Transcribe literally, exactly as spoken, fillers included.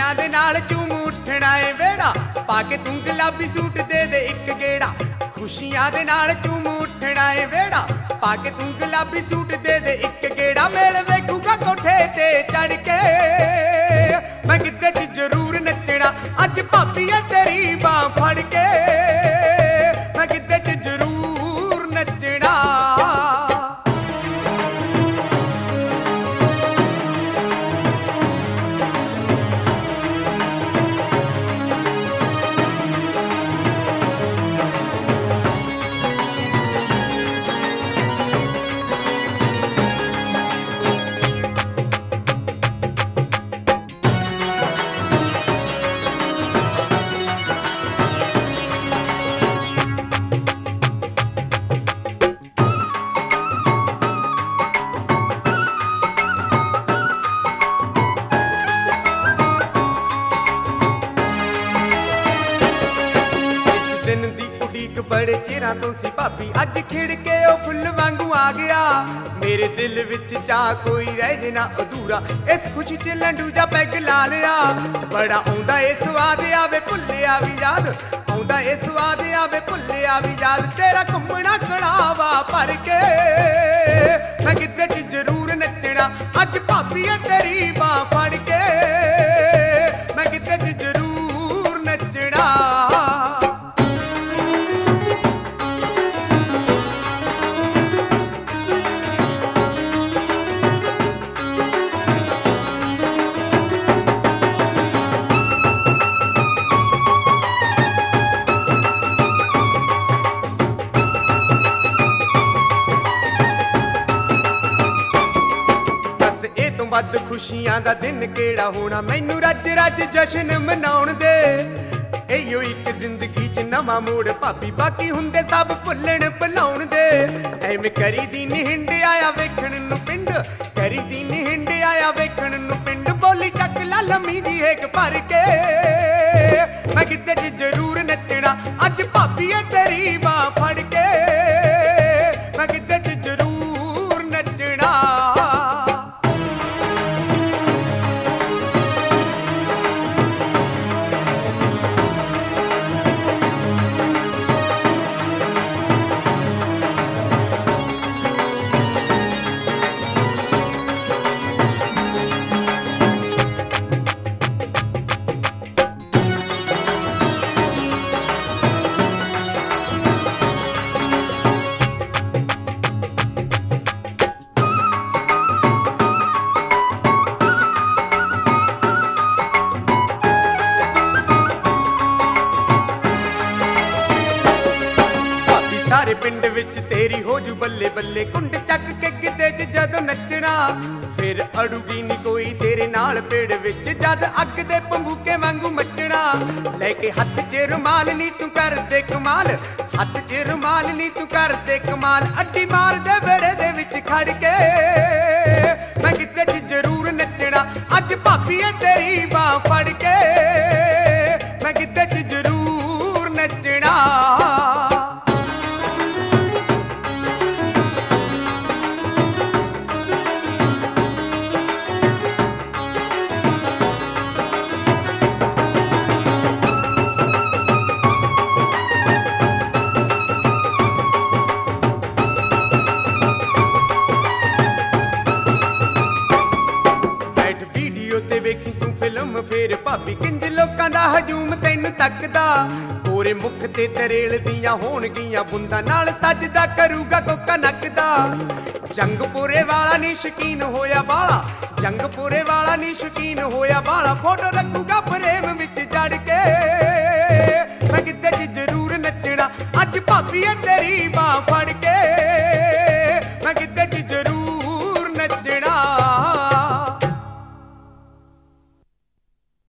खुशियां दे नाल झूम उठना है वेड़ा पाके तू गुलाबी सूट दे दे एक गेड़ा खुशियां दे नाल झूम उठना है वेड़ा पाके तू गुलाबी सूट दे दे एक गेड़ा मेल वेखूगा कोठे ते चढ़ के मैं गिद्धे च जरूर नचना अज भाभी है तेरी बां फड़ के मैं गिद्धे च जरूर नचना बड़े चिरां तो सी भाभी अज खिड़ के ओ फुल वांगू आ गया मेरे दिल विच चा कोई रह जे ना अधूरा इस खुशी च लंडू जा पैग ला लिया बड़ा आउंदा ए स्वाद आवे भुल्लिया भी याद आउंदा ए स्वाद आवे भुल्लिया भी याद तेरा घुम्मना कड़ावा भर के मैं गिद्धे च जरूर नचना अज भाभी है तेरी बां फड़ के मैं गिद्धे च जरूर नचना ਵੱਧ ਖੁਸ਼ੀਆਂ ਦਾ ਦਿਨ ਕਿਹੜਾ ਹੋਣਾ ਮੈਨੂੰ ਰੱਜ ਰੱਜ ਜਸ਼ਨ ਮਨਾਉਣ ਦੇ ਇਹੋ ਇੱਕ ਜ਼ਿੰਦਗੀ 'ਚ ਨਵਾਂ ਮੋੜ ਭਾਬੀ ਬਾਕੀ ਹੁੰਦੇ ਸਭ ਭੁੱਲਣ ਭੁਲਾਉਣ ਦੇ ਐਵੇਂ ਕਰੀ ਦੀ ਨਿਹੰਡ ਆਇਆ ਵੇਖਣ ਨੂੰ ਪਿੰਡ ਕਰੀ ਦੀ ਨਿਹੰਡ ਆਇਆ ਵੇਖਣ ਨੂੰ ਪਿੰਡ ਬੋਲੀ ਚੱਕ ਲਾ ਲੰਮੀ ਦੀ ਹੇਕ ਭਰ ਕੇ ਮੈਂ ਗਿੱਧੇ 'ਚ ਜ਼ਰੂਰ ਨੱਚਣਾ ਅੱਜ ਭਾਬੀ ਏ ਤੇਰੀ ਬਾਂਹ ਫੜ ਕੇ ਮੈਂ ਗਿੱਧੇ 'ਚ ਜ਼ਰੂਰ ਨੱਚਣਾ सारे पिंड विच तेरी हो जू बल्ले बल्ले कुंड चक के गिद्धे च जदों नचना फिर अड़ूगी नी कोई तेरे नाल पेड़ विच जद अग दे पंबूके वांगू मचना लेके हथ च रुमाल नी तू कर दे कमाल हथ च रुमाल नी तू कर दे कमाल अड्डी मार दे बेड़े दे विच खड़ के मैं गिद्धे च जरूर नचना अज भाभी है तेरी बांह फड़ के मैं गिद्धे च जरूर नचना फिर भाभी किंज लोकां दा हजूम तैनू तकदा गोरे मुख ते तरेल दियां होणगियां बुंदा नाल सजदा करूगा कोका नकदा जंगपुरे वाला नी शकीन होया बाला जंगपुरे वाला नी शकीन होया बाला फोटो